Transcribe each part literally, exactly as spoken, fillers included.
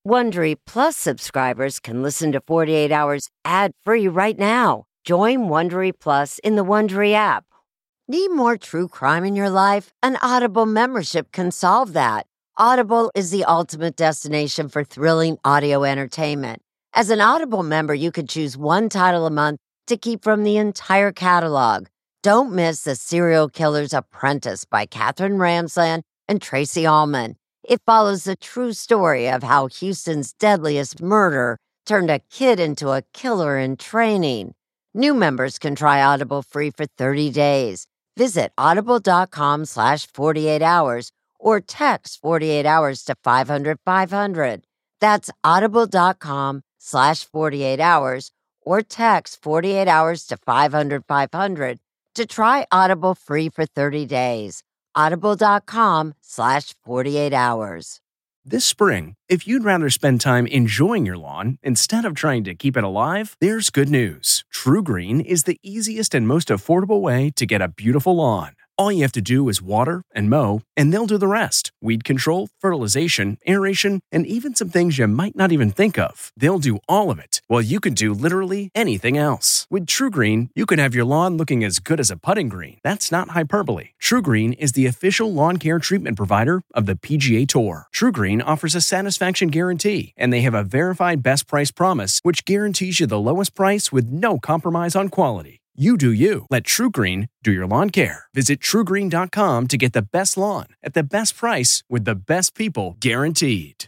Wondery Plus subscribers can listen to forty-eight hours ad-free right now. Join Wondery Plus in the Wondery app. Need more true crime in your life? An Audible membership can solve that. Audible is the ultimate destination for thrilling audio entertainment. As an Audible member, you can choose one title a month to keep from the entire catalog. Don't miss The Serial Killer's Apprentice by Katherine Ramsland and Tracy Ullman. It follows the true story of how Houston's deadliest murder turned a kid into a killer in training. New members can try Audible free for thirty days. Visit audible.com slash 48 hours or text forty-eight hours to five hundred five hundred. That's audible.com slash 48 hours or text forty-eight hours to five hundred five hundred to try Audible free for thirty days. Audible.com slash 48 hours. This spring, if you'd rather spend time enjoying your lawn instead of trying to keep it alive, there's good news. True Green is the easiest and most affordable way to get a beautiful lawn. All you have to do is water and mow, and they'll do the rest. Weed control, fertilization, aeration, and even some things you might not even think of. They'll do all of it, while you can do literally anything else. With True Green, you can have your lawn looking as good as a putting green. That's not hyperbole. True Green is the official lawn care treatment provider of the P G A Tour. True Green offers a satisfaction guarantee, and they have a verified best price promise, which guarantees you the lowest price with no compromise on quality. You do you. Let True Green do your lawn care. Visit true green dot com to get the best lawn at the best price with the best people guaranteed.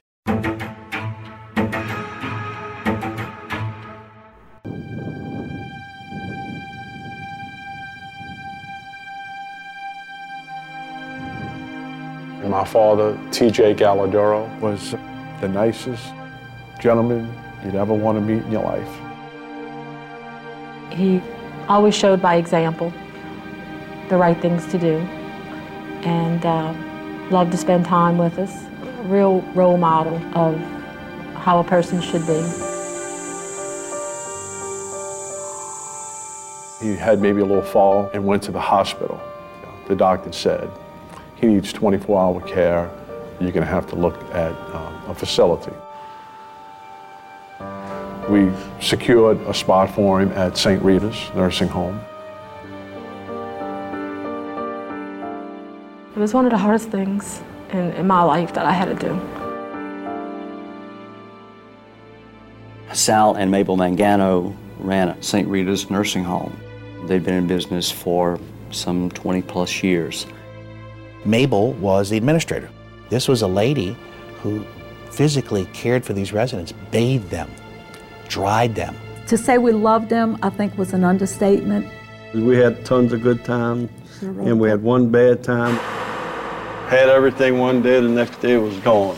My father, T J Galladuro, was the nicest gentleman you'd ever want to meet in your life. He always showed by example the right things to do, and uh, loved to spend time with us. A real role model of how a person should be. He had maybe a little fall and went to the hospital. The doctor said, he needs twenty-four hour care. You're gonna have to look at um, a facility. We secured a spot for him at Saint Rita's nursing home. It was one of the hardest things in, in my life that I had to do. Sal and Mabel Mangano ran Saint Rita's nursing home. They'd been in business for some twenty plus years. Mabel was the administrator. This was a lady who physically cared for these residents, bathed them, dried them. To say we loved them, I think, was an understatement. We had tons of good times, and we had one bad time. Had everything one day, the next day it was gone.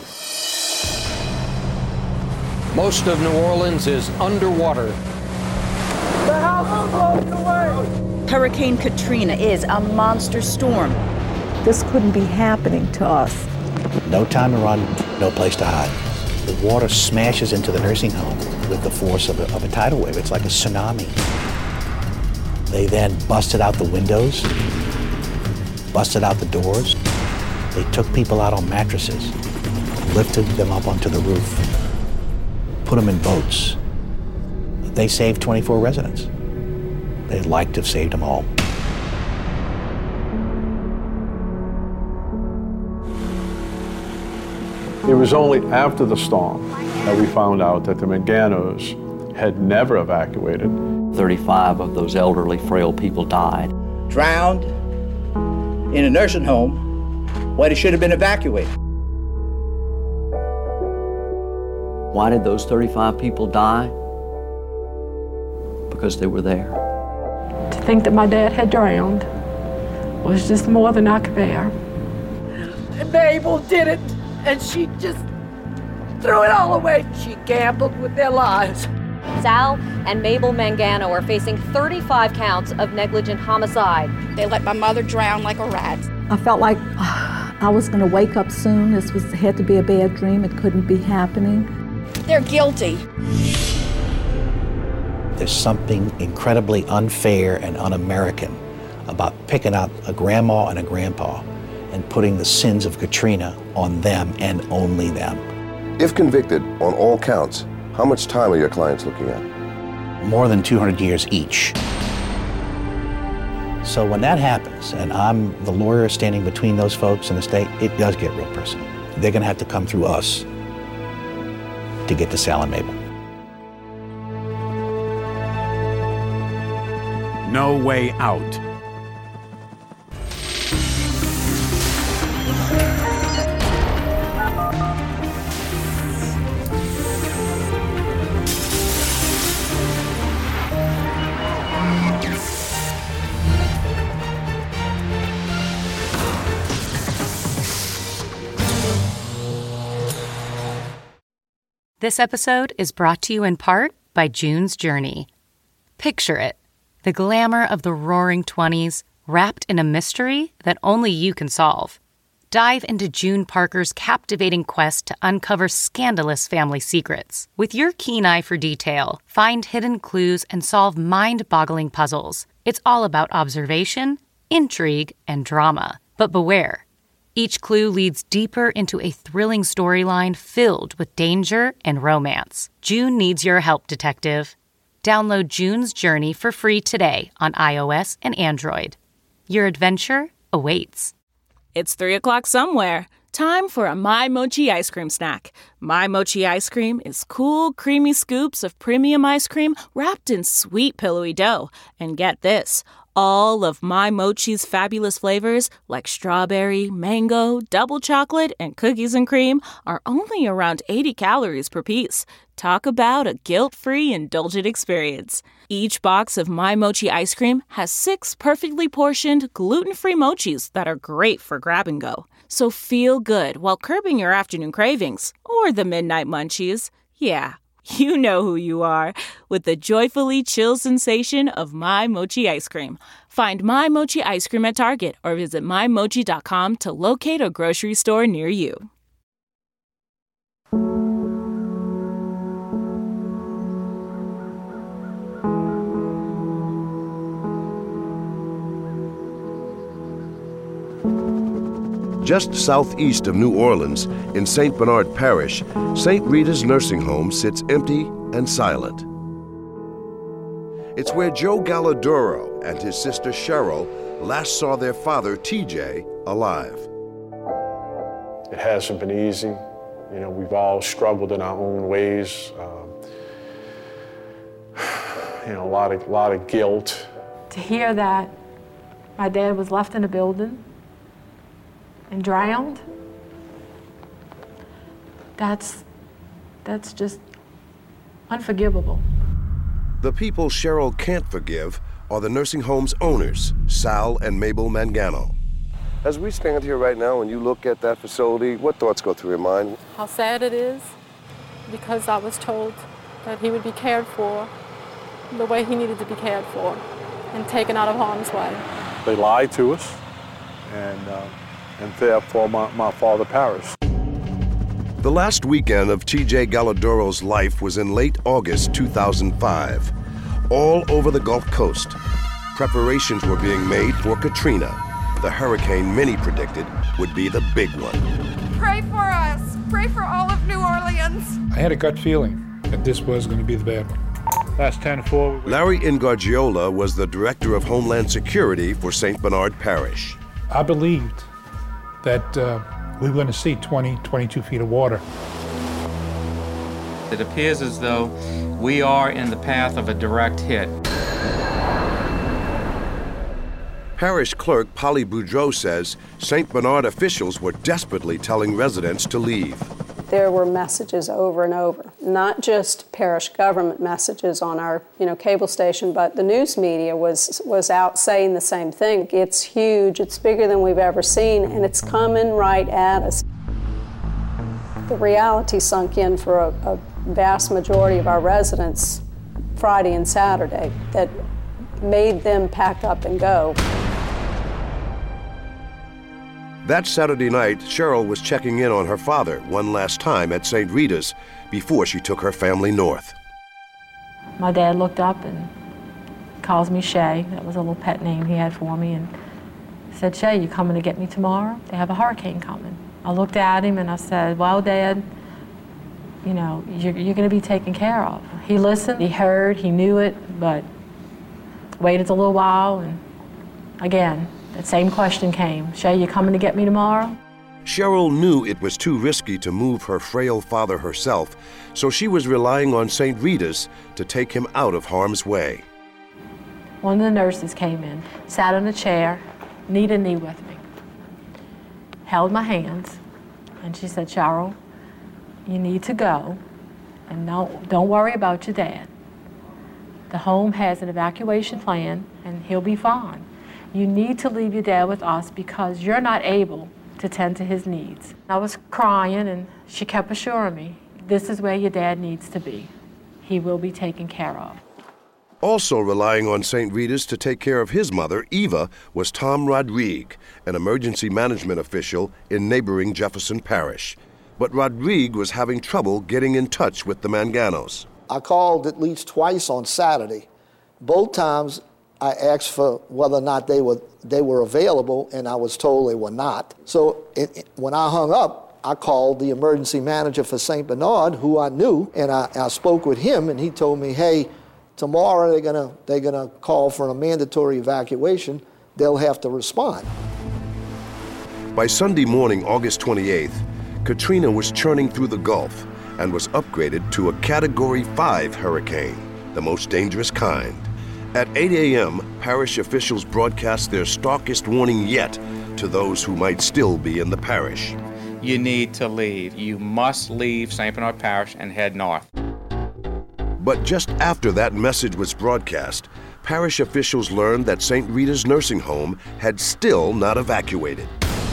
Most of New Orleans is underwater. The house is blowing away! Hurricane Katrina is a monster storm. This couldn't be happening to us. No time to run, no place to hide. The water smashes into the nursing home with the force of a, of a tidal wave. It's like a tsunami. They then busted out the windows, busted out the doors. They took people out on mattresses, lifted them up onto the roof, put them in boats. They saved twenty-four residents. They'd like to have saved them all. It was only after the storm that we found out that the Manganos had never evacuated. thirty-five of those elderly, frail people died. Drowned in a nursing home where they should have been evacuated. Why did those thirty-five people die? Because they were there. To think that my dad had drowned was just more than I could bear. Mabel did it, and she just threw it all away. She gambled with their lives. Sal and Mabel Mangano are facing thirty-five counts of negligent homicide. They let my mother drown like a rat. I felt like uh, I was going to wake up soon. This was had to be a bad dream. It couldn't be happening. They're guilty. There's something incredibly unfair and un-American about picking out a grandma and a grandpa and putting the sins of Katrina on them and only them. If convicted on all counts, how much time are your clients looking at? More than two hundred years each. So when that happens, and I'm the lawyer standing between those folks and the state, it does get real personal. They're going to have to come through us to get to Sal and Mabel. No Way Out. This episode is brought to you in part by June's Journey. Picture it, the glamour of the roaring twenties, wrapped in a mystery that only you can solve. Dive into June Parker's captivating quest to uncover scandalous family secrets. With your keen eye for detail, find hidden clues and solve mind-boggling puzzles. It's all about observation, intrigue, and drama. But beware. Each clue leads deeper into a thrilling storyline filled with danger and romance. June needs your help, detective. Download June's Journey for free today on iOS and Android. Your adventure awaits. It's three o'clock somewhere. Time for a My Mochi ice cream snack. My Mochi ice cream is cool, creamy scoops of premium ice cream wrapped in sweet, pillowy dough. And get this, all of My Mochi's fabulous flavors, like strawberry, mango, double chocolate, and cookies and cream, are only around eighty calories per piece. Talk about a guilt-free, indulgent experience. Each box of My Mochi ice cream has six perfectly portioned, gluten-free mochis that are great for grab and go. So feel good while curbing your afternoon cravings, or the midnight munchies. Yeah, you know who you are, with the joyfully chill sensation of My Mochi ice cream. Find My Mochi ice cream at Target or visit my mochi dot com to locate a grocery store near you. Just southeast of New Orleans, in Saint Bernard Parish, Saint Rita's nursing home sits empty and silent. It's where Joe Galladuro and his sister Cheryl last saw their father, T J, alive. It hasn't been easy. You know, we've all struggled in our own ways. Um, you know, a lot of, lot of guilt. To hear that my dad was left in a building and drowned, that's, that's just unforgivable. The people Cheryl can't forgive are the nursing home's owners, Sal and Mabel Mangano. As we stand here right now and you look at that facility, what thoughts go through your mind? How sad it is, because I was told that he would be cared for the way he needed to be cared for and taken out of harm's way. They lied to us, and uh, and therefore my, my father perished. The last weekend of T J Galladuro's life was in late August two thousand five. All over the Gulf Coast, preparations were being made for Katrina, the hurricane many predicted would be the big one. Pray for us. Pray for all of New Orleans. I had a gut feeling that this was going to be the bad one. Last ten four. Larry Ingargiola was the director of Homeland Security for Saint Bernard Parish. I believed that uh, we were going to see twenty, twenty-two feet of water. It appears as though we are in the path of a direct hit. Parish clerk Polly Boudreau says Saint Bernard officials were desperately telling residents to leave. There were messages over and over, not just parish government messages on our, you know, cable station, but the news media was was out saying the same thing. It's huge, it's bigger than we've ever seen, and it's coming right at us. The reality sunk in for a, a vast majority of our residents Friday and Saturday that made them pack up and go. That Saturday night, Cheryl was checking in on her father one last time at Saint Rita's before she took her family north. My dad looked up and calls me Shay. That was a little pet name he had for me, and said, "Shay, you coming to get me tomorrow? They have a hurricane coming." I looked at him and I said, "Well, Dad, you know, you're, you're going to be taken care of. He listened, he heard, he knew it, but waited a little while, and again, that same question came. Shay, you coming to get me tomorrow? Cheryl knew it was too risky to move her frail father herself, so she was relying on Saint Rita's to take him out of harm's way. One of the nurses came in, sat on a chair, knee to knee with me, held my hands, and she said, Cheryl, you need to go, and don't, don't worry about your dad. The home has an evacuation plan, and he'll be fine. You need to leave your dad with us because you're not able to tend to his needs. I was crying, and she kept assuring me, this is where your dad needs to be. He will be taken care of. Also relying on Saint Rita's to take care of his mother, Eva, was Tom Rodrigue, an emergency management official in neighboring Jefferson Parish. But Rodrigue was having trouble getting in touch with the Manganos. I called at least twice on Saturday. Both times I asked for whether or not they were they were available, and I was told they were not. So it, it, when I hung up, I called the emergency manager for Saint Bernard, who I knew, and I, I spoke with him, and he told me, hey, tomorrow they're gonna they're gonna call for a mandatory evacuation. They'll have to respond. By Sunday morning, August twenty-eighth, Katrina was churning through the Gulf and was upgraded to a Category five hurricane, the most dangerous kind. At eight a m, parish officials broadcast their starkest warning yet to those who might still be in the parish. You need to leave. You must leave Saint Bernard Parish and head north. But just after that message was broadcast, parish officials learned that Saint Rita's nursing home had still not evacuated.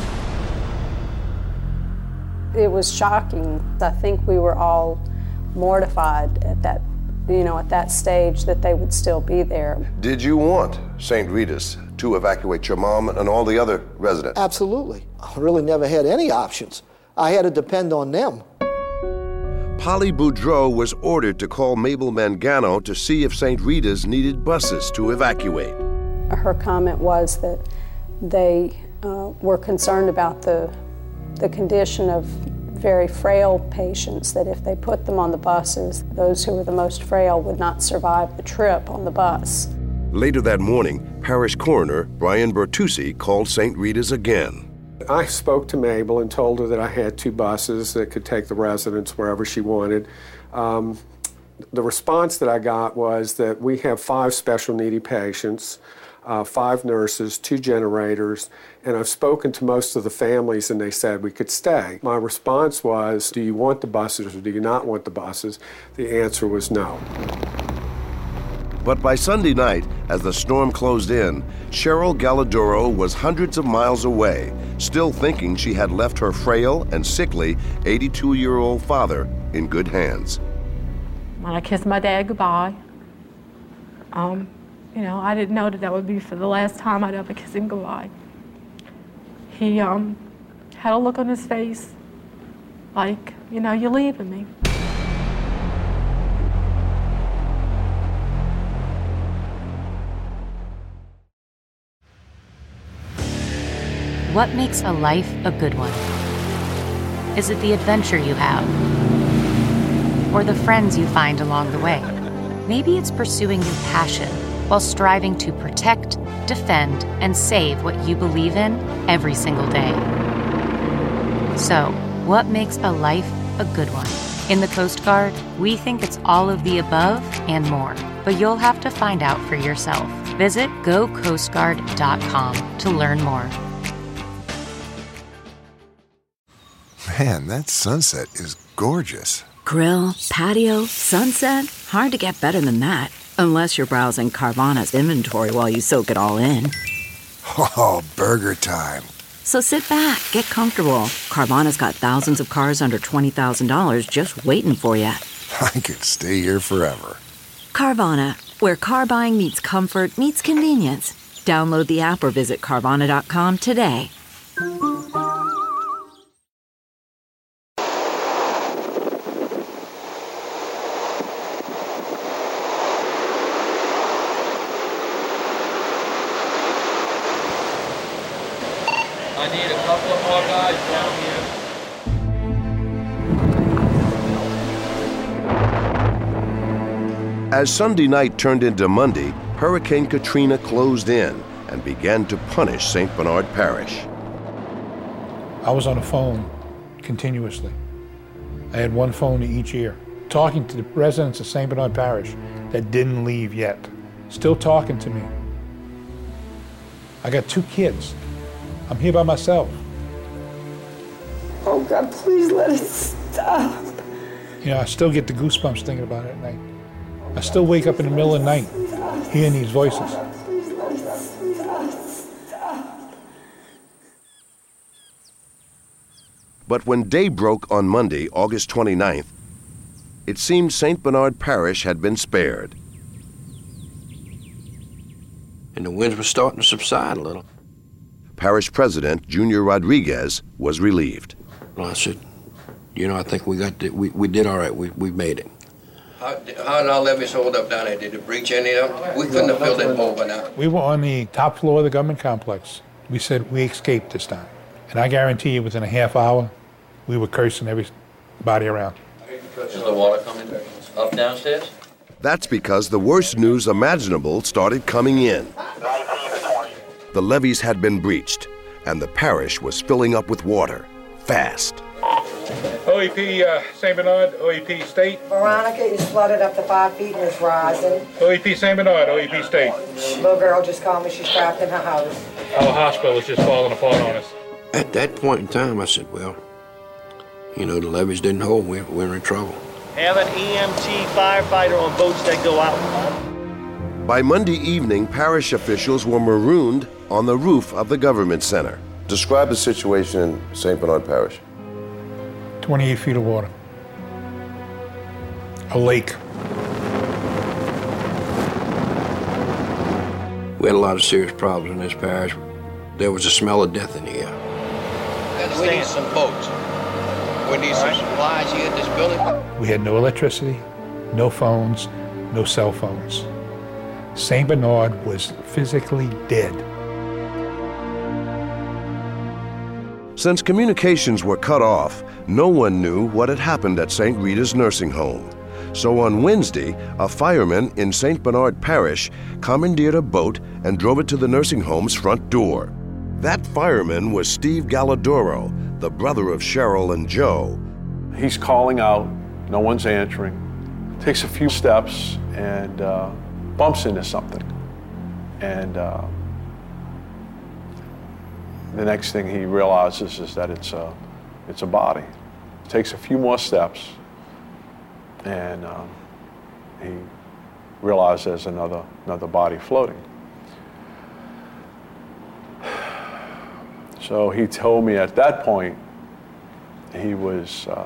It was shocking. I think we were all mortified at that, you know, at that stage that they would still be there. Did you want Saint Rita's to evacuate your mom and all the other residents? Absolutely. I really never had any options. I had to depend on them. Polly Boudreau was ordered to call Mabel Mangano to see if Saint Rita's needed buses to evacuate. Her comment was that they uh, were concerned about the, the condition of very frail patients, that if they put them on the buses, those who were the most frail would not survive the trip on the bus. Later that morning, parish coroner Brian Bertucci called Saint Rita's again. I spoke to Mabel and told her that I had two buses that could take the residents wherever she wanted. Um, the response that I got was that we have five special needy patients, uh, five nurses, two generators, and I've spoken to most of the families and they said we could stay. My response was, do you want the buses or do you not want the buses? The answer was no. But by Sunday night, as the storm closed in, Cheryl Galladoro was hundreds of miles away, still thinking she had left her frail and sickly eighty-two-year-old father in good hands. When I kissed my dad goodbye, um, you know, I didn't know that that would be for the last time I'd ever kiss him goodbye. He um, had a look on his face like, you know, you're leaving me. What makes a life a good one? Is it the adventure you have? Or the friends you find along the way? Maybe it's pursuing your passion while striving to protect, defend, and save what you believe in every single day. So, what makes a life a good one? In the Coast Guard, we think it's all of the above and more, but you'll have to find out for yourself. Visit go coast guard dot com to learn more. Man, that sunset is gorgeous. Grill, patio, sunset. Hard to get better than that. Unless you're browsing Carvana's inventory while you soak it all in. Oh, burger time. So sit back, get comfortable. Carvana's got thousands of cars under twenty thousand dollars just waiting for you. I could stay here forever. Carvana, where car buying meets comfort meets convenience. Download the app or visit Carvana dot com today. I need a couple of more guys down here. As Sunday night turned into Monday, Hurricane Katrina closed in and began to punish Saint Bernard Parish. I was on the phone continuously. I had one phone to each ear, talking to the residents of Saint Bernard Parish that didn't leave yet, still talking to me. I got two kids. I'm here by myself. Oh God, please let it stop. You know, I still get the goosebumps thinking about it at night. I still wake up in the middle of the night hearing these voices. Please let it stop. But when day broke on Monday, August twenty-ninth, it seemed Saint Bernard Parish had been spared. And the winds were starting to subside a little. Parish President Junior Rodriguez was relieved. Well, I said, you know, I think we got the, we, we did all right. We, we made it. How, how did our levees hold up down there? Did it breach any of them? We couldn't have filled it over now. We were on the top floor of the government complex. We said we escaped this time. And I guarantee you within a half hour, we were cursing everybody around. Is the water coming up downstairs? That's because the worst news imaginable started coming in. The levees had been breached, and the parish was filling up with water, fast. O E P uh, Saint Bernard, O E P State. Veronica is flooded up to five feet and is rising. O E P Saint Bernard, O E P State. Little girl just called me, she's trapped in her house. Our hospital is just falling apart on us. At that point in time, I said, well, you know, the levees didn't hold, we're, we're in trouble. Have an E M T firefighter on boats that go out. By Monday evening, parish officials were marooned on the roof of the government center. Describe the situation in Saint Bernard Parish. twenty-eight feet of water. A lake. We had a lot of serious problems in this parish. There was a smell of death in the air. We need some boats. We need some supplies here at this building. We had no electricity, no phones, no cell phones. Saint Bernard was physically dead. Since communications were cut off, no one knew what had happened at Saint Rita's nursing home. So on Wednesday, a fireman in Saint Bernard Parish commandeered a boat and drove it to the nursing home's front door. That fireman was Steve Galladoro, the brother of Cheryl and Joe. He's calling out, no one's answering. Takes a few steps and uh, bumps into something. And uh, the next thing he realizes is that it's a, it's a body. Takes a few more steps and um, he realizes there's another, another body floating. So he told me at that point he was, uh,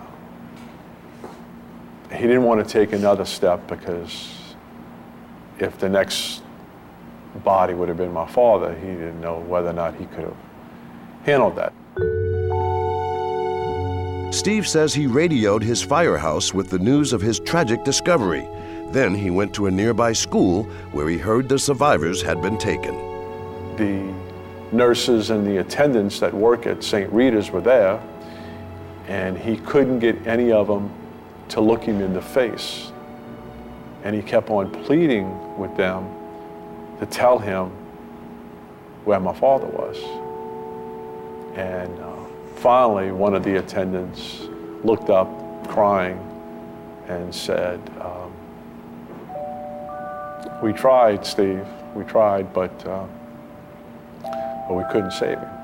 he didn't want to take another step because if the next body would have been my father, he didn't know whether or not he could have handled that. Steve says he radioed his firehouse with the news of his tragic discovery. Then he went to a nearby school where he heard the survivors had been taken. The nurses and the attendants that work at Saint Rita's were there, and he couldn't get any of them to look him in the face. And he kept on pleading with them to tell him where my father was. And uh, finally, one of the attendants looked up crying and said, um, we tried, Steve, we tried, but, uh, but we couldn't save him.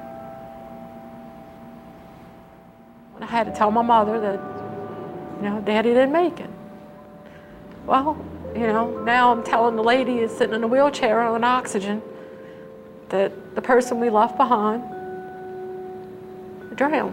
I had to tell my mother that, you know, Daddy didn't make it. Well, you know, now I'm telling the lady who's sitting in a wheelchair on oxygen that the person we left behind drowned.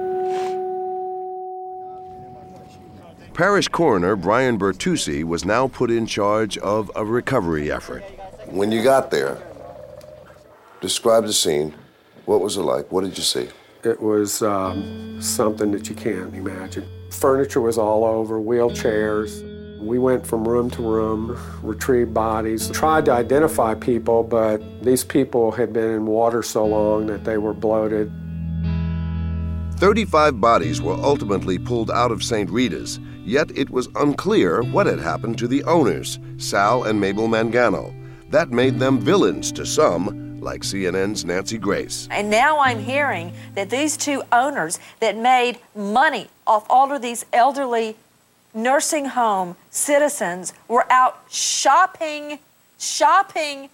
Parish Coroner Brian Bertucci was now put in charge of a recovery effort. When you got there, describe the scene. What was it like? What did you see? It was um, something that you can't imagine. Furniture was all over, wheelchairs. We went from room to room, retrieved bodies, tried to identify people, but these people had been in water so long that they were bloated. thirty-five bodies were ultimately pulled out of Saint Rita's, Yet it was unclear what had happened to the owners, Sal and Mabel Mangano. That made them villains to some, like C N N's Nancy Grace. And now I'm hearing that these two owners that made money off all of these elderly nursing home citizens were out shopping, shopping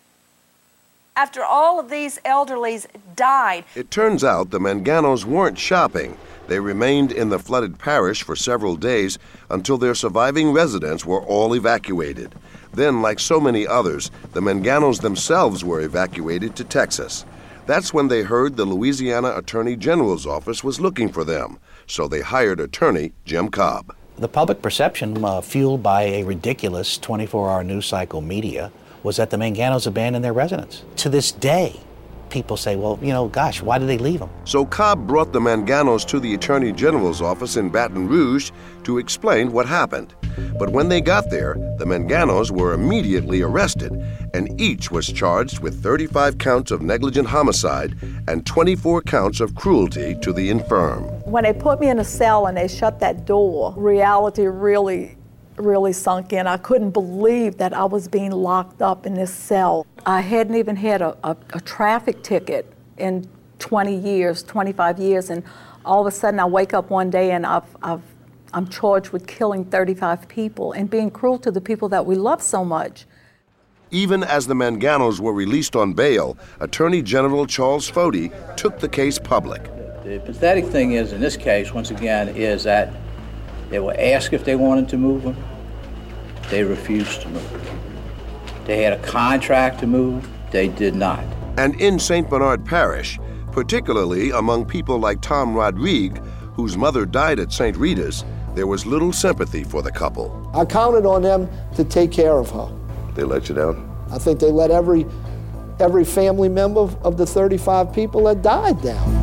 after all of these elderlies died. It turns out the Manganos weren't shopping. They remained in the flooded parish for several days until their surviving residents were all evacuated. Then, like so many others, the Manganos themselves were evacuated to Texas. That's when they heard the Louisiana Attorney General's office was looking for them, so they hired attorney Jim Cobb. The public perception, uh, fueled by a ridiculous twenty-four hour news cycle media, was that the Manganos abandoned their residence. To this day, people say, well, you know, gosh, why did they leave them? So Cobb brought the Manganos to the Attorney General's office in Baton Rouge to explain what happened. But when they got there, the Manganos were immediately arrested, and each was charged with thirty-five counts of negligent homicide and twenty-four counts of cruelty to the infirm. When they put me in a cell and they shut that door, reality really really sunk in. I couldn't believe that I was being locked up in this cell. I hadn't even had a, a, a traffic ticket in twenty years, twenty-five years, and all of a sudden I wake up one day and I've, I've, I'm charged with killing thirty-five people and being cruel to the people that we love so much. Even as the Manganos were released on bail, Attorney General Charles Foti took the case public. The pathetic thing is, in this case, once again, is that they were asked if they wanted to move them. They refused to move. They had a contract to move. They did not. And in Saint Bernard Parish, particularly among people like Tom Rodrigue, whose mother died at Saint Rita's, there was little sympathy for the couple. I counted on them to take care of her. They let you down? I think they let every, every family member of the thirty-five people that died down.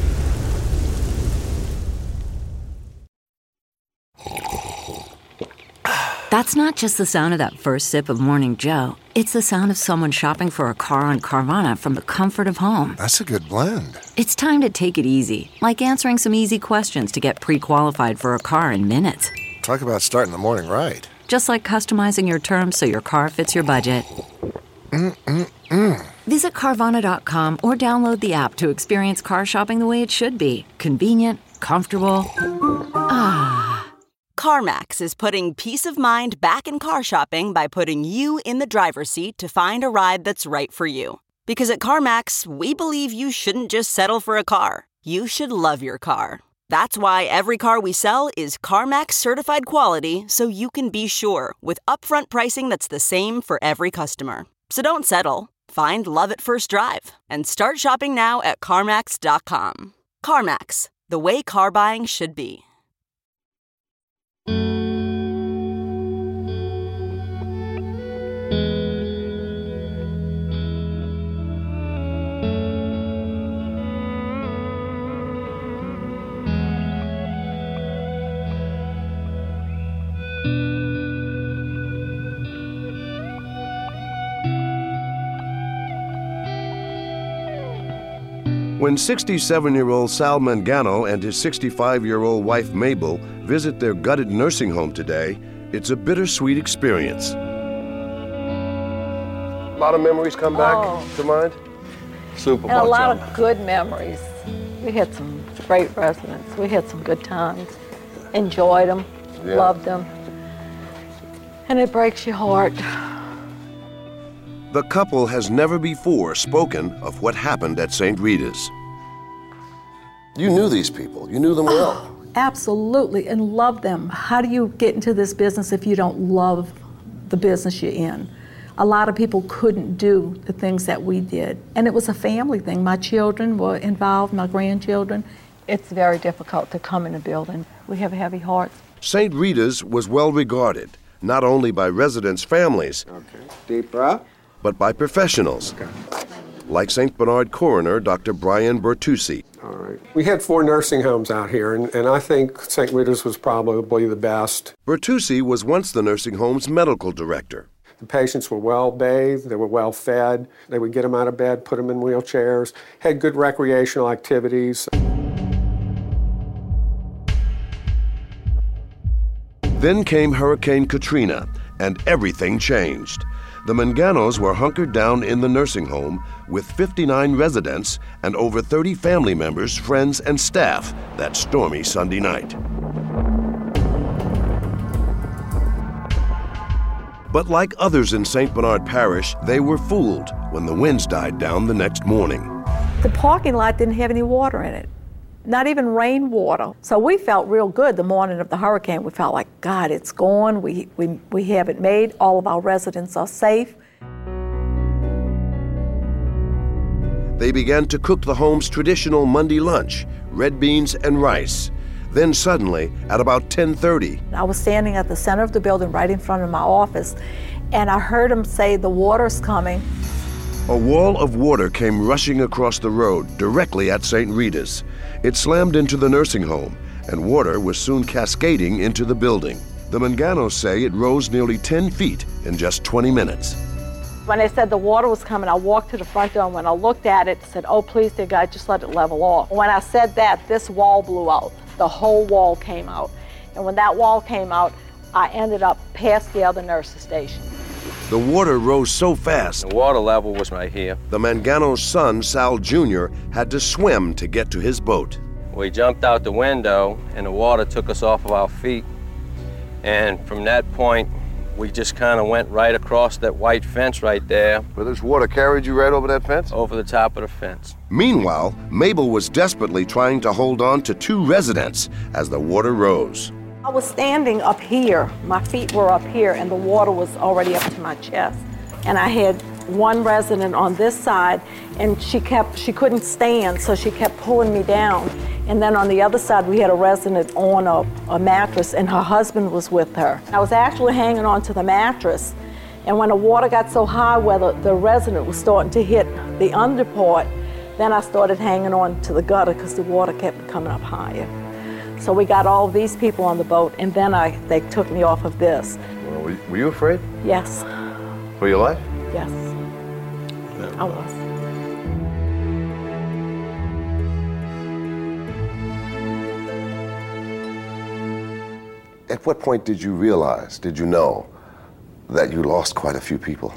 That's not just the sound of that first sip of Morning Joe. It's the sound of someone shopping for a car on Carvana from the comfort of home. That's a good blend. It's time to take it easy, like answering some easy questions to get pre-qualified for a car in minutes. Talk about starting the morning right. Just like customizing your terms so your car fits your budget. Mm-mm-mm. Visit Carvana dot com or download the app to experience car shopping the way it should be. Convenient, comfortable. Ah. CarMax is putting peace of mind back in car shopping by putting you in the driver's seat to find a ride that's right for you. Because at CarMax, we believe you shouldn't just settle for a car. You should love your car. That's why every car we sell is CarMax certified quality, so you can be sure with upfront pricing that's the same for every customer. So don't settle. Find love at first drive and start shopping now at CarMax dot com. CarMax, the way car buying should be. When sixty-seven-year-old Sal Mangano and his sixty-five-year-old wife Mabel visit their gutted nursing home today, it's a bittersweet experience. A lot of memories come back Oh. to mind? Super And a lot of good memories. We had some great residents. We had some good times. Enjoyed them, Yeah. loved them. And it breaks your heart. The couple has never before spoken of what happened at Saint Rita's. You knew these people. You knew them well. Oh, absolutely, and love them. How do you get into this business if you don't love the business you're in? A lot of people couldn't do the things that we did. And it was a family thing. My children were involved, my grandchildren. It's very difficult to come in a building. We have heavy hearts. Saint Rita's was well regarded, not only by residents' families, Okay. Deep breath. but by professionals, like Saint Bernard coroner Doctor Brian Bertucci. All right. We had four nursing homes out here, and, and I think Saint Rita's was probably the best. Bertucci was once the nursing home's medical director. The patients were well bathed, they were well fed, they would get them out of bed, put them in wheelchairs, had good recreational activities. Then came Hurricane Katrina, and everything changed. The Manganos were hunkered down in the nursing home with fifty-nine residents and over thirty family members, friends, and staff that stormy Sunday night. But like others in Saint Bernard Parish, they were fooled when the winds died down the next morning. The parking lot didn't have any water in it, not even rainwater. So we felt real good the morning of the hurricane. We felt like, God, it's gone. We, we, we have it made. All of our residents are safe. They began to cook the home's traditional Monday lunch, red beans and rice. Then suddenly, at about ten thirty, I was standing at the center of the building right in front of my office, and I heard him say, the water's coming. a wall of water came rushing across the road directly at Saint Rita's. It slammed into the nursing home, and water was soon cascading into the building. The Manganos say it rose nearly ten feet in just twenty minutes. When they said the water was coming, I walked to the front door, and when I looked at it, I said, oh, please, dear God, just let it level off. When I said that, this wall blew out. The whole wall came out. And when that wall came out, I ended up past the other nurse's station. The water rose so fast. The water level was right here. The Mangano's son, Sal Junior, had to swim to get to his boat. We jumped out the window, and the water took us off of our feet. And from that point, we just kind of went right across that white fence right there. But this water carried you right over that fence? Over the top of the fence. Meanwhile, Mabel was desperately trying to hold on to two residents as the water rose. I was standing up here. My feet were up here, and the water was already up to my chest. And I had one resident on this side, and she kept, she couldn't stand, so she kept pulling me down. And then on the other side, we had a resident on a, a mattress, and her husband was with her. I was actually hanging on to the mattress, and when the water got so high where the, the resident was starting to hit the underpart, then I started hanging on to the gutter because the water kept coming up higher. So we got all of these people on the boat, and then I, they took me off of this. Well, were, were you afraid? Yes. For your life? Yes, I was. At what point did you realize, did you know, that you lost quite a few people?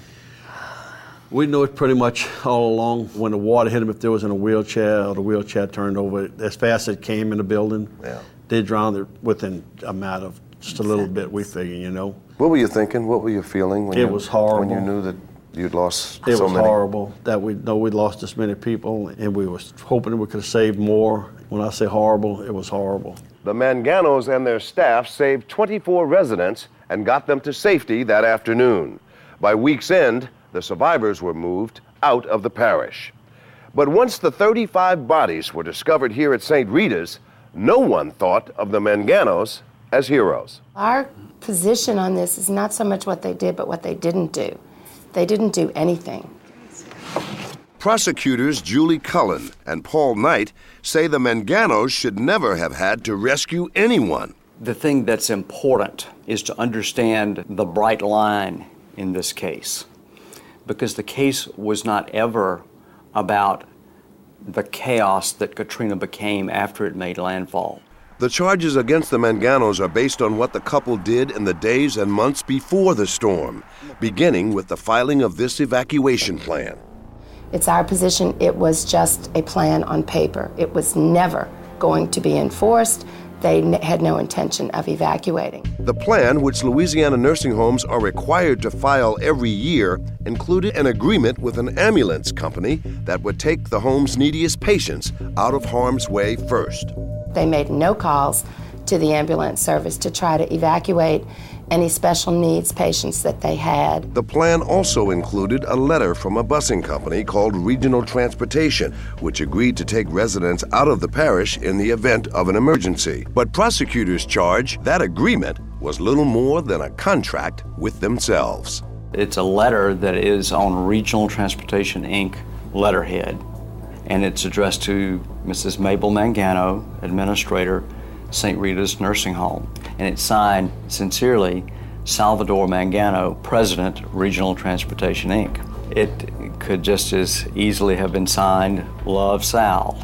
We knew it pretty much all along. When the water hit them, if there was in a wheelchair or the wheelchair turned over, as fast as it came in the building, yeah. they drowned it within a matter of just a little bit, we figure, you know. What were you thinking? What were you feeling when it you, was horrible. when you knew that you'd lost it so was many? horrible that we know we lost this many people, and we were hoping we could have saved more. When I say horrible, it was horrible. The Manganos and their staff saved twenty-four residents and got them to safety that afternoon. By week's end, the survivors were moved out of the parish. But once the thirty-five bodies were discovered here at Saint Rita's, no one thought of the Manganos as heroes. Our position on this is not so much what they did, but what they didn't do. They didn't do anything. Prosecutors Julie Cullen and Paul Knight say the Manganos should never have had to rescue anyone. The thing that's important is to understand the bright line in this case, because the case was not ever about the chaos that Katrina became after it made landfall. The charges against the Manganos are based on what the couple did in the days and months before the storm, beginning with the filing of this evacuation plan. It's our position it was just a plan on paper. It was never going to be enforced. They n- had no intention of evacuating. The plan, which Louisiana nursing homes are required to file every year, included an agreement with an ambulance company that would take the home's neediest patients out of harm's way first. They made no calls to the ambulance service to try to evacuate any special needs patients that they had. The plan also included a letter from a busing company called Regional Transportation, which agreed to take residents out of the parish in the event of an emergency. But prosecutors charge that agreement was little more than a contract with themselves. It's a letter that is on Regional Transportation, Incorporated letterhead, and it's addressed to Missus Mabel Mangano, administrator, Saint Rita's Nursing Home. And it's signed, sincerely, Salvador Mangano, President, Regional Transportation, Incorporated. It could just as easily have been signed, Love Sal.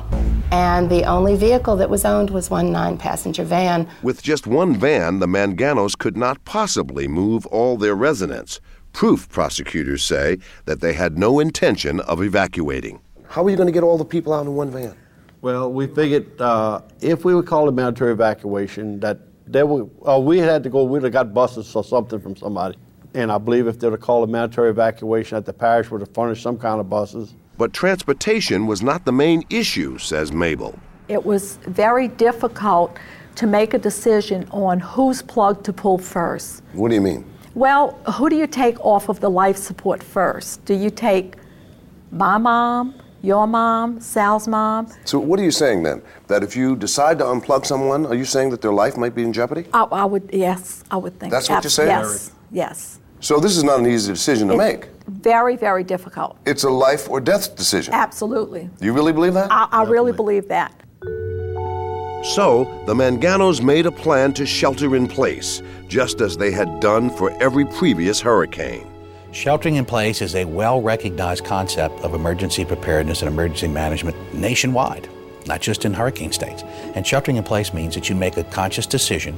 And the only vehicle that was owned was one nine-passenger van. With just one van, the Manganos could not possibly move all their residents. Proof, prosecutors say, that they had no intention of evacuating. How are you going to get all the people out in one van? Well, we figured uh, if we would call a mandatory evacuation, that they would, uh, we had to go, we'd have got buses or something from somebody. And I believe if they would have called a mandatory evacuation, that the parish would have furnished some kind of buses. But transportation was not the main issue, says Mabel. It was very difficult to make a decision on whose plug to pull first. What do you mean? Well, who do you take off of the life support first? Do you take my mom, your mom, Sal's mom? So what are you saying then? That if you decide to unplug someone, are you saying that their life might be in jeopardy? I, I would, yes, I would think. That's what you're saying? Yes, yes. So this is not an easy decision to It's make. Very, very difficult. It's a life or death decision. Absolutely. You really believe that? I, I really believe that. So, the Manganos made a plan to shelter in place, just as they had done for every previous hurricane. Sheltering in place is a well-recognized concept of emergency preparedness and emergency management nationwide, not just in hurricane states. And sheltering in place means that you make a conscious decision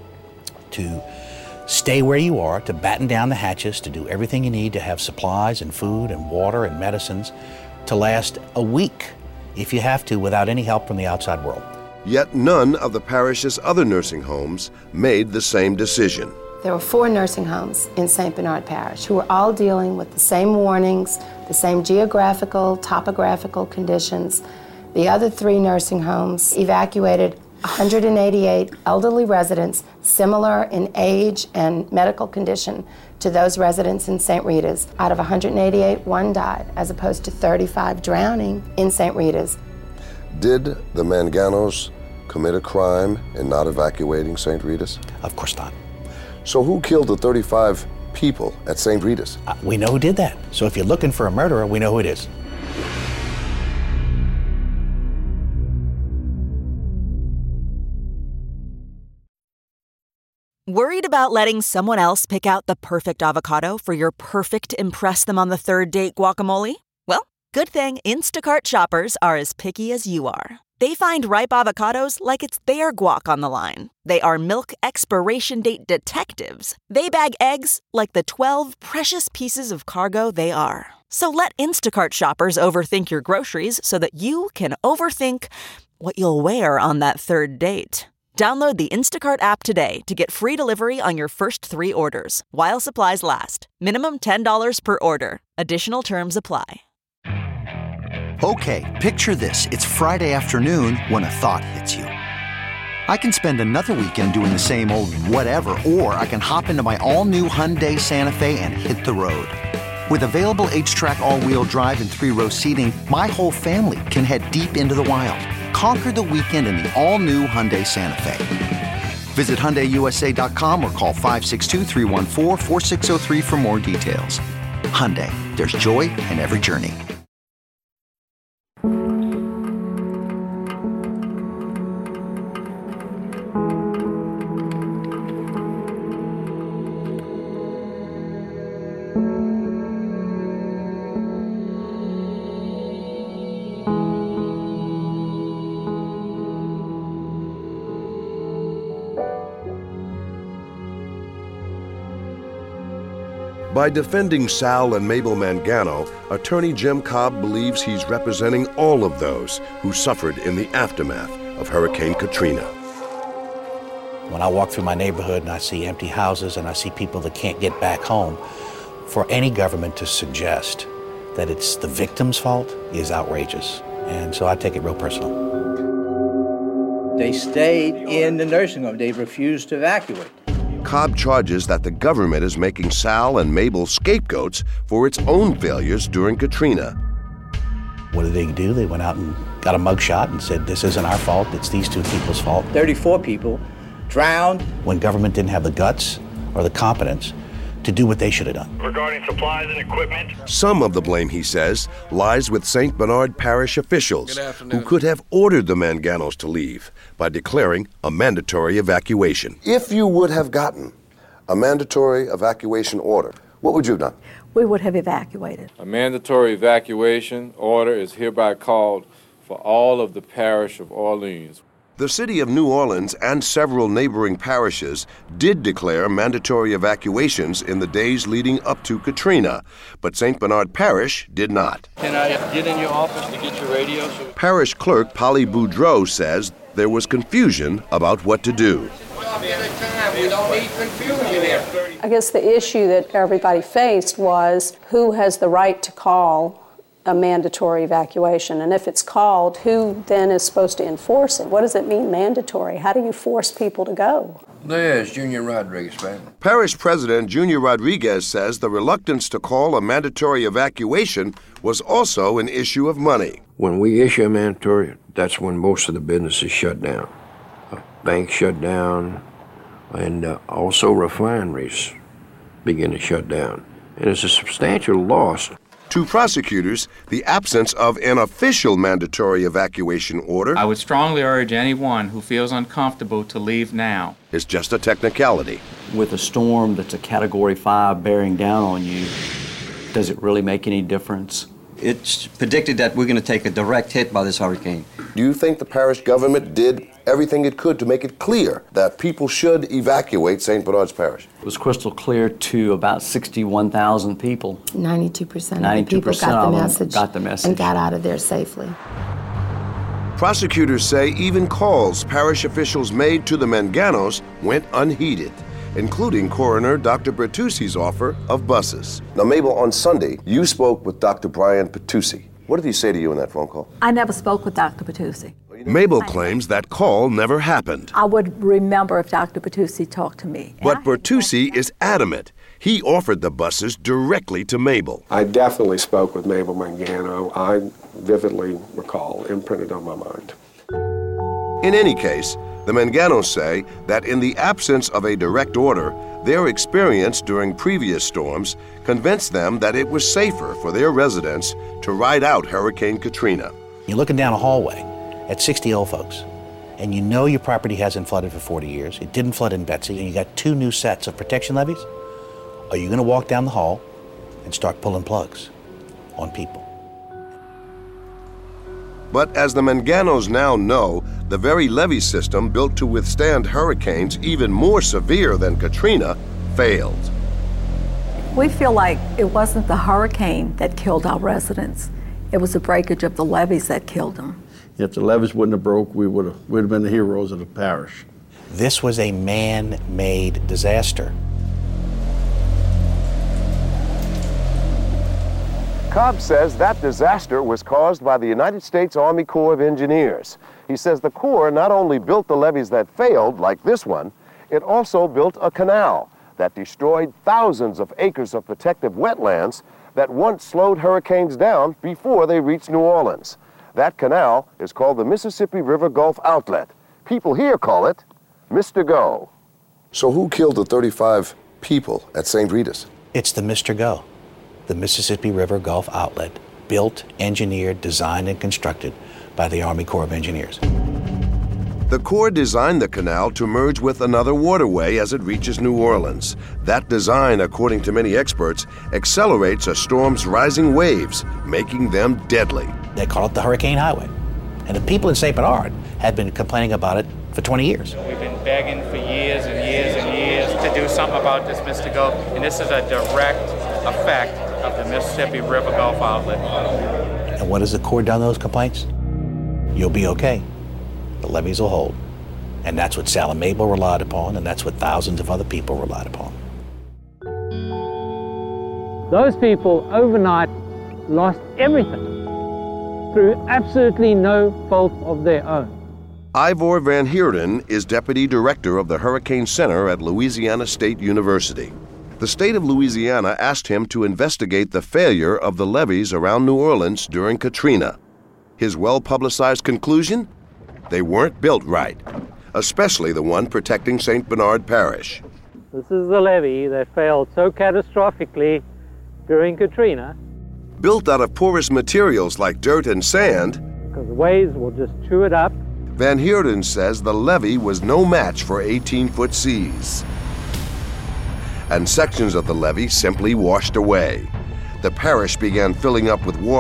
to stay where you are, to batten down the hatches, to do everything you need to have supplies and food and water and medicines to last a week, if you have to, without any help from the outside world. Yet none of the parish's other nursing homes made the same decision. There were four nursing homes in Saint Bernard Parish who were all dealing with the same warnings, the same geographical, topographical conditions. The other three nursing homes evacuated one hundred eighty-eight elderly residents similar in age and medical condition to those residents in Saint Rita's. Out of one hundred eighty-eight, one died, as opposed to thirty-five drowning in Saint Rita's. Did the Manganos commit a crime in not evacuating Saint Rita's? Of course not. So who killed the thirty-five people at Saint Rita's? Uh, we know who did that. So if you're looking for a murderer, we know who it is. Worried about letting someone else pick out the perfect avocado for your perfect impress them on the third date guacamole? Well, good thing Instacart shoppers are as picky as you are. They find ripe avocados like it's their guac on the line. They are milk expiration date detectives. They bag eggs like the twelve precious pieces of cargo they are. So let Instacart shoppers overthink your groceries so that you can overthink what you'll wear on that third date. Download the Instacart app today to get free delivery on your first three orders, while supplies last. Minimum ten dollars per order. Additional terms apply. Okay, picture this. It's Friday afternoon when a thought hits you. I can spend another weekend doing the same old whatever, or I can hop into my all-new Hyundai Santa Fe and hit the road. With available H-Track all-wheel drive and three-row seating, my whole family can head deep into the wild. Conquer the weekend in the all-new Hyundai Santa Fe. Visit Hyundai U S A dot com or call five six two, three one four, four six zero three for more details. Hyundai, there's joy in every journey. By defending Sal and Mabel Mangano, attorney Jim Cobb believes he's representing all of those who suffered in the aftermath of Hurricane Katrina. When I walk through my neighborhood and I see empty houses and I see people that can't get back home, for any government to suggest that it's the victim's fault is outrageous. And so I take it real personal. They stayed in the nursing home. They refused to evacuate. Cobb charges that the government is making Sal and Mabel scapegoats for its own failures during Katrina. What did they do? They went out and got a mugshot and said, this isn't our fault, it's these two people's fault. thirty-four people drowned. When government didn't have the guts or the competence to do what they should have done. Regarding supplies and equipment. Some of the blame, he says, lies with Saint Bernard Parish officials who could have ordered the Manganos to leave by declaring a mandatory evacuation. If you would have gotten a mandatory evacuation order, what would you have done? We would have evacuated. A mandatory evacuation order is hereby called for all of the parish of Orleans. The city of New Orleans and several neighboring parishes did declare mandatory evacuations in the days leading up to Katrina, but Saint Bernard Parish did not. Can I get in your office to get your radio? So- Parish clerk Polly Boudreau says there was confusion about what to do. We don't need confusion here. I guess the issue that everybody faced was who has the right to call a mandatory evacuation, and if it's called, who then is supposed to enforce it? What does it mean, mandatory? How do you force people to go? There's Junior Rodriguez, man. Parish President Junior Rodriguez says the reluctance to call a mandatory evacuation was also an issue of money. When we issue a mandatory, that's when most of the businesses shut down. Uh, banks shut down, and uh, also refineries begin to shut down. And it's a substantial loss. To prosecutors, the absence of an official mandatory evacuation order I would strongly urge anyone who feels uncomfortable to leave now. is just a technicality. With a storm that's a Category five bearing down on you, does it really make any difference? It's predicted that we're going to take a direct hit by this hurricane. Do you think the parish government did everything it could to make it clear that people should evacuate Saint Bernard's Parish? It was crystal clear to about sixty-one thousand people. ninety-two percent of the ninety-two people percent got the, of them message got the message and got out of there safely. Prosecutors say even calls parish officials made to the Manganos went unheeded, including coroner Doctor Bertucci's offer of buses. Now, Mabel, on Sunday, you spoke with Doctor Brian Bertucci. What did he say to you in that phone call? I never spoke with Doctor Bertucci. Mabel claims that call never happened. I would remember if Doctor Bertucci talked to me. But Bertucci is adamant. He offered the buses directly to Mabel. I definitely spoke with Mabel Mangano. I vividly recall, imprinted on my mind. In any case, the Manganos say that in the absence of a direct order, their experience during previous storms convinced them that it was safer for their residents to ride out Hurricane Katrina. You're looking down a hallway at sixty old folks, and you know your property hasn't flooded for forty years. It didn't flood in Betsy, and you got two new sets of protection levees. Are you going to walk down the hall and start pulling plugs on people? But as the Manganos now know, the very levee system built to withstand hurricanes even more severe than Katrina failed. We feel like it wasn't the hurricane that killed our residents. It was the breakage of the levees that killed them. If the levees wouldn't have broke, we would have we'd have been the heroes of the parish. This was a man-made disaster. Cobb says that disaster was caused by the United States Army Corps of Engineers. He says the Corps not only built the levees that failed, like this one, it also built a canal that destroyed thousands of acres of protective wetlands that once slowed hurricanes down before they reached New Orleans. That canal is called the Mississippi River Gulf Outlet. People here call it Mister Go. So who killed the thirty-five people at Saint Rita's? It's the Mister Go, the Mississippi River Gulf Outlet, built, engineered, designed, and constructed by the Army Corps of Engineers. The Corps designed the canal to merge with another waterway as it reaches New Orleans. That design, according to many experts, accelerates a storm's rising waves, making them deadly. They call it the Hurricane Highway. And the people in Saint Bernard had been complaining about it for twenty years. We've been begging for years and years and years to do something about this, Mister Go, and this is a direct effect of the Mississippi River Gulf Outlet. And what has the Corps done those complaints? You'll be okay. The levees will hold. And that's what Sal and Mabel relied upon, and that's what thousands of other people relied upon. Those people overnight lost everything through absolutely no fault of their own. Ivor Van Heerden is Deputy Director of the Hurricane Center at Louisiana State University. The state of Louisiana asked him to investigate the failure of the levees around New Orleans during Katrina. His well-publicized conclusion? They weren't built right, especially the one protecting Saint Bernard Parish. This is the levee that failed so catastrophically during Katrina. Built out of porous materials like dirt and sand, because the waves will just chew it up. Van Heerden says the levee was no match for eighteen-foot seas. And sections of the levee simply washed away. The parish began filling up with water,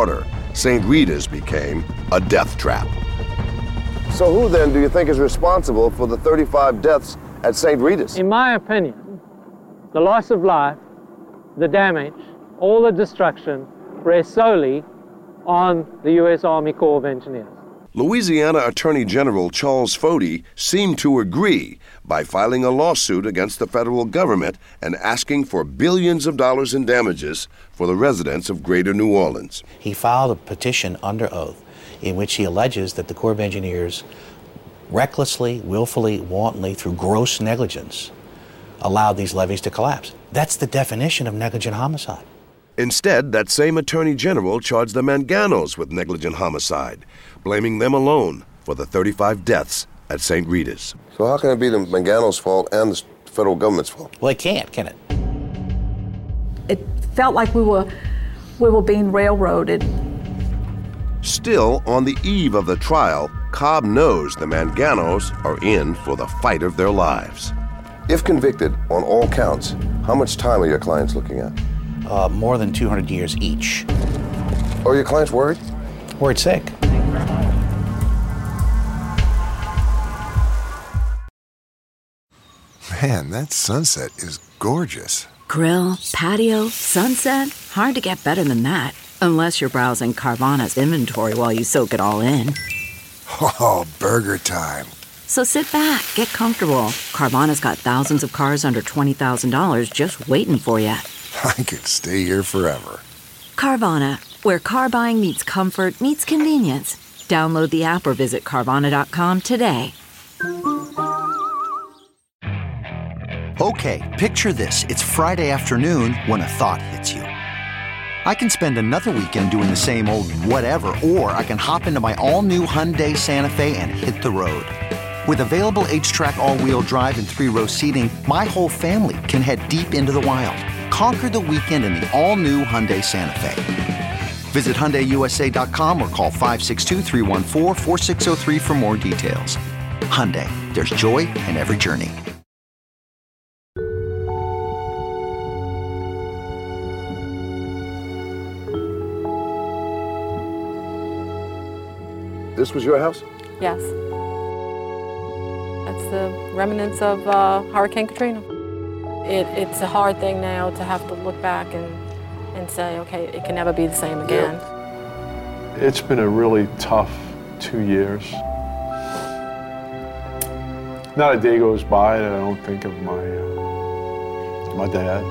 Saint Rita's became a death trap. So who then do you think is responsible for the thirty-five deaths at Saint Rita's? In my opinion, the loss of life, the damage, all the destruction rests solely on the U S Army Corps of Engineers. Louisiana Attorney General Charles Fody seemed to agree by filing a lawsuit against the federal government and asking for billions of dollars in damages for the residents of Greater New Orleans. He filed a petition under oath in which he alleges that the Corps of Engineers recklessly, willfully, wantonly, through gross negligence, allowed these levees to collapse. That's the definition of negligent homicide. Instead, that same Attorney General charged the Manganos with negligent homicide, blaming them alone for the thirty-five deaths at Saint Rita's. So how can it be the Manganos' fault and the federal government's fault? Well, it can't, can it? It felt like we were, we were being railroaded. Still, on the eve of the trial, Cobb knows the Manganos are in for the fight of their lives. If convicted on all counts, how much time are your clients looking at? Uh, more than two hundred years each. Are your clients worried? Worried sick. Man, that sunset is gorgeous. Grill, patio, sunset. Hard to get better than that. Unless you're browsing Carvana's inventory while you soak it all in. Oh, burger time. So sit back, get comfortable. Carvana's got thousands of cars under twenty thousand dollars just waiting for you. I could stay here forever. Carvana, where car buying meets comfort, meets convenience. Download the app or visit Carvana dot com today. Okay, picture this. It's Friday afternoon when a thought hits you. I can spend another weekend doing the same old whatever, or I can hop into my all-new Hyundai Santa Fe and hit the road. With available H-Track all-wheel drive and three-row seating, my whole family can head deep into the wild. Conquer the weekend in the all-new Hyundai Santa Fe. Visit Hyundai U S A dot com or call five six two, three one four, four six zero three for more details. Hyundai, there's joy in every journey. This was your house? Yes. That's the remnants of uh, Hurricane Katrina. It, it's a hard thing now to have to look back and, and say, okay, it can never be the same again. Yeah. It's been a really tough two years. Not a day goes by that I don't think of my, uh, my dad.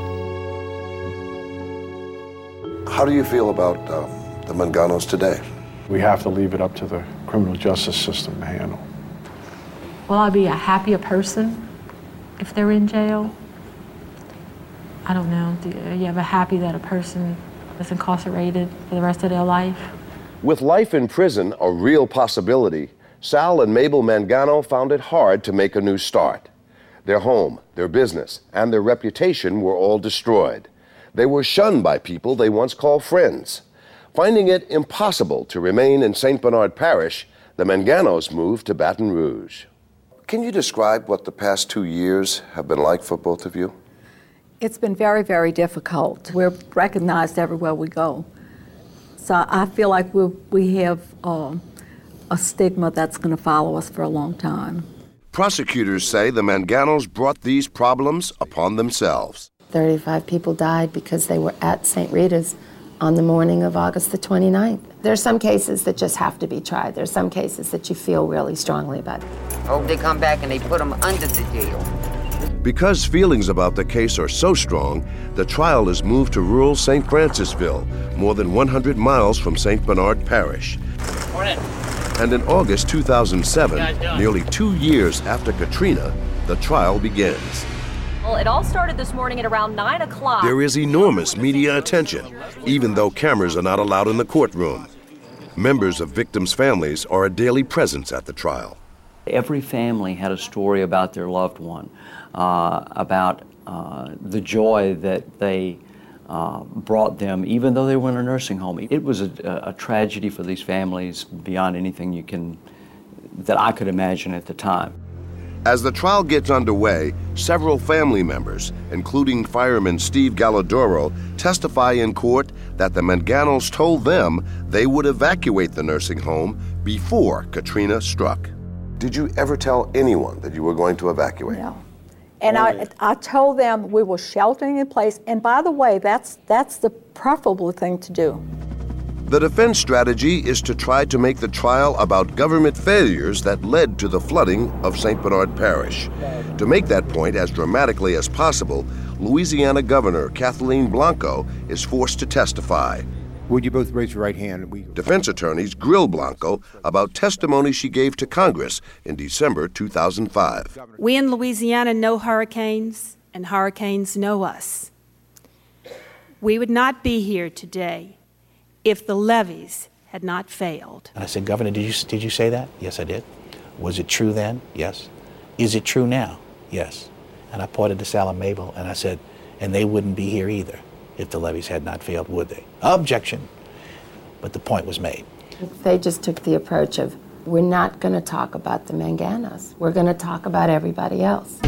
How do you feel about uh, the Manganos today? We have to leave it up to the criminal justice system to handle. Will I be a happier person if they're in jail? I don't know. Do you, are you ever happy that a person is incarcerated for the rest of their life? With life in prison a real possibility, Sal and Mabel Mangano found it hard to make a new start. Their home, their business, and their reputation were all destroyed. They were shunned by people they once called friends. Finding it impossible to remain in Saint Bernard Parish, the Manganos moved to Baton Rouge. Can you describe what the past two years have been like for both of you? It's been very, very difficult. We're recognized everywhere we go. So I feel like we we have uh, a stigma that's going to follow us for a long time. Prosecutors say the Manganos brought these problems upon themselves. thirty-five people died because they were at Saint Rita's on the morning of August the twenty-ninth. There's some cases that just have to be tried. There's some cases that you feel really strongly about. Hope they come back and they put them under the jail. Because feelings about the case are so strong, the trial is moved to rural Saint Francisville, more than one hundred miles from Saint Bernard Parish. Morning. And in August two thousand seven, nearly two years after Katrina, the trial begins. Well, it all started this morning at around nine o'clock. There is enormous media attention, even though cameras are not allowed in the courtroom. Members of victims' families are a daily presence at the trial. Every family had a story about their loved one, uh, about uh, the joy that they uh, brought them, even though they were in a nursing home. It was a, a tragedy for these families beyond anything you can, that I could imagine at the time. As the trial gets underway, several family members, including fireman Steve Galladoro, testify in court that the Manganos told them they would evacuate the nursing home before Katrina struck. Did you ever tell anyone that you were going to evacuate? No. And I, I told them we were sheltering in place. And by the way, that's, that's the preferable thing to do. The defense strategy is to try to make the trial about government failures that led to the flooding of Saint Bernard Parish. To make that point as dramatically as possible, Louisiana Governor Kathleen Blanco is forced to testify. Would you both raise your right hand? We... Defense attorneys grill Blanco about testimony she gave to Congress in December two thousand five. We in Louisiana know hurricanes, and hurricanes know us. We would not be here today if the levees had not failed. And I said, Governor, did you, did you say that? Yes, I did. Was it true then? Yes. Is it true now? Yes. And I pointed to Sal and Mabel, and I said, and they wouldn't be here either if the levees had not failed, would they? Objection. But the point was made. They just took the approach of, we're not going to talk about the Manganos. We're going to talk about everybody else.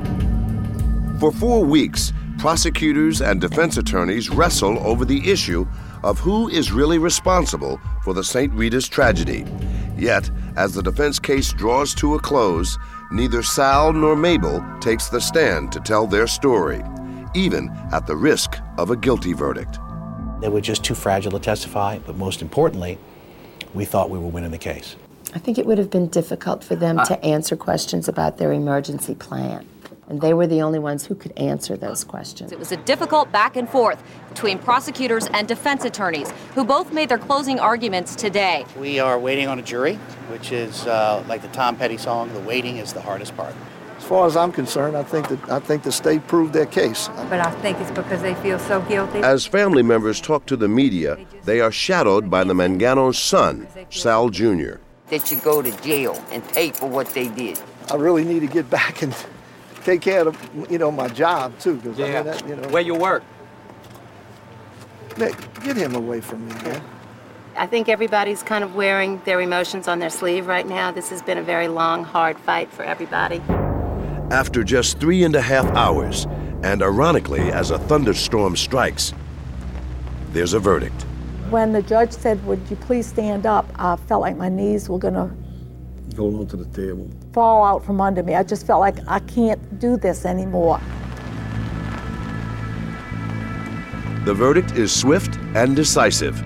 For four weeks, prosecutors and defense attorneys wrestle over the issue of who is really responsible for the Saint Rita's tragedy. Yet, as the defense case draws to a close, neither Sal nor Mabel takes the stand to tell their story, even at the risk of a guilty verdict. They were just too fragile to testify, but most importantly, we thought we were winning the case. I think it would have been difficult for them to answer questions about their emergency plan. And they were the only ones who could answer those questions. It was a difficult back and forth between prosecutors and defense attorneys, who both made their closing arguments today. We are waiting on a jury, which is uh, like the Tom Petty song, the waiting is the hardest part. As far as I'm concerned, I think that I think the state proved their case. But I think it's because they feel so guilty. As family members talk to the media, they are shadowed by the Manganos' son, Sal Junior They should go to jail and pay for what they did. I really need to get back and take care of, you know, my job too. Cause yeah. I mean, that, you know, where you work? Nick, get him away from me, man. I think everybody's kind of wearing their emotions on their sleeve right now. This has been a very long, hard fight for everybody. After just three and a half hours, and ironically, as a thunderstorm strikes, there's a verdict. When the judge said, would you please stand up, I felt like my knees were gonna hold on to the table, fall out from under me. I just felt like I can't do this anymore. The verdict is swift and decisive.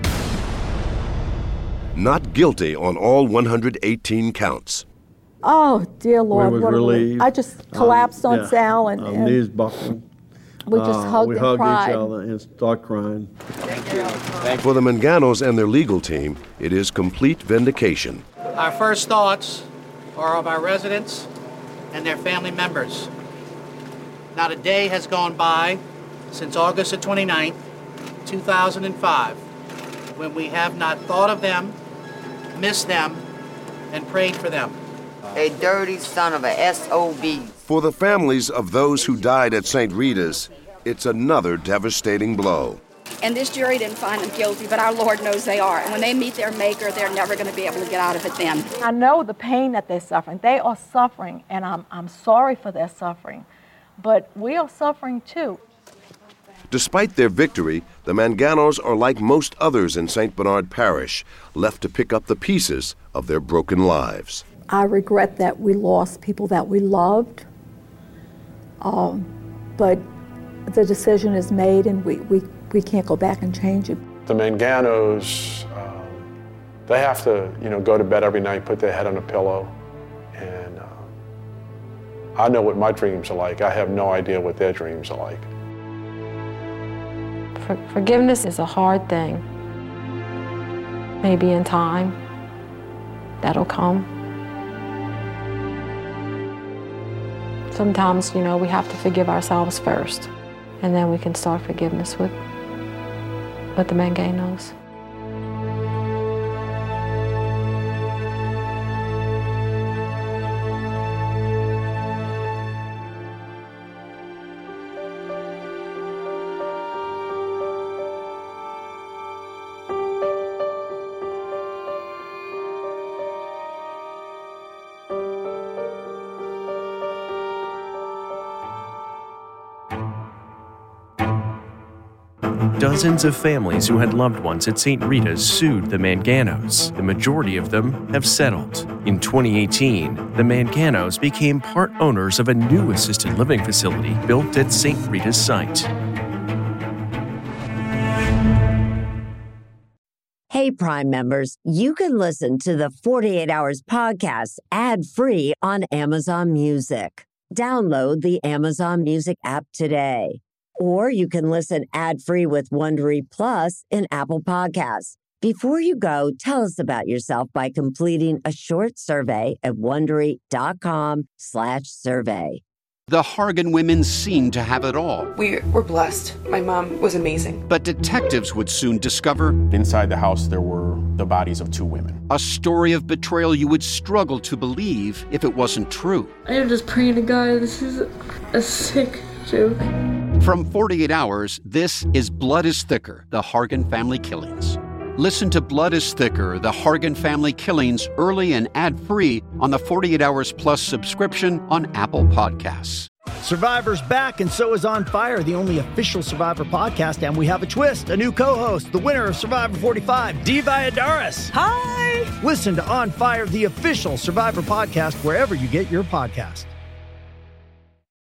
Not guilty on all one hundred eighteen counts. Oh, dear Lord. We was what relieved. I just collapsed um, on yeah. Sal and, Our and knees buckled. we just uh, hugged we and hugged cried. each other and started crying. Thank you. Thank For the Manganos and their legal team, it is complete vindication. Our first thoughts are of our residents and their family members. Not a day has gone by since August the twenty-ninth, two thousand five, when we have not thought of them, missed them, and prayed for them. A dirty son of a S O B. For the families of those who died at Saint Rita's, it's another devastating blow. And this jury didn't find them guilty, but our Lord knows they are. And when they meet their Maker, they're never going to be able to get out of it then. I know the pain that they're suffering. They are suffering, and I'm, I'm sorry for their suffering. But we are suffering too. Despite their victory, the Manganos are like most others in Saint Bernard Parish, left to pick up the pieces of their broken lives. I regret that we lost people that we loved, um, but the decision is made and we, we, we can't go back and change it. The Manganos, um, they have to, you know, go to bed every night, put their head on a pillow, and uh, I know what my dreams are like. I have no idea what their dreams are like. For, forgiveness is a hard thing. Maybe in time, that'll come. Sometimes, you know, we have to forgive ourselves first, and then we can start forgiveness with, with the Manganos. Dozens of families who had loved ones at Saint Rita's sued the Manganos. The majority of them have settled. In twenty eighteen, the Manganos became part owners of a new assisted living facility built at Saint Rita's site. Hey, Prime members, you can listen to the forty-eight hours podcast ad-free on Amazon Music. Download the Amazon Music app today. Or you can listen ad-free with Wondery Plus in Apple Podcasts. Before you go, tell us about yourself by completing a short survey at Wondery.com slash survey. The Hargan women seemed to have it all. We were blessed. My mom was amazing. But detectives would soon discover inside the house there were the bodies of two women. A story of betrayal you would struggle to believe if it wasn't true. I am just praying to God, this is a sick joke. From forty-eight hours, this is Blood is Thicker, the Hargan family killings. Listen to Blood is Thicker, the Hargan family killings early and ad-free on the forty-eight hours Plus subscription on Apple Podcasts. Survivor's back, and so is On Fire, the only official Survivor podcast, and we have a twist, a new co-host, the winner of Survivor forty-five, Dee Valladares. Hi! Listen to On Fire, the official Survivor podcast, wherever you get your podcast.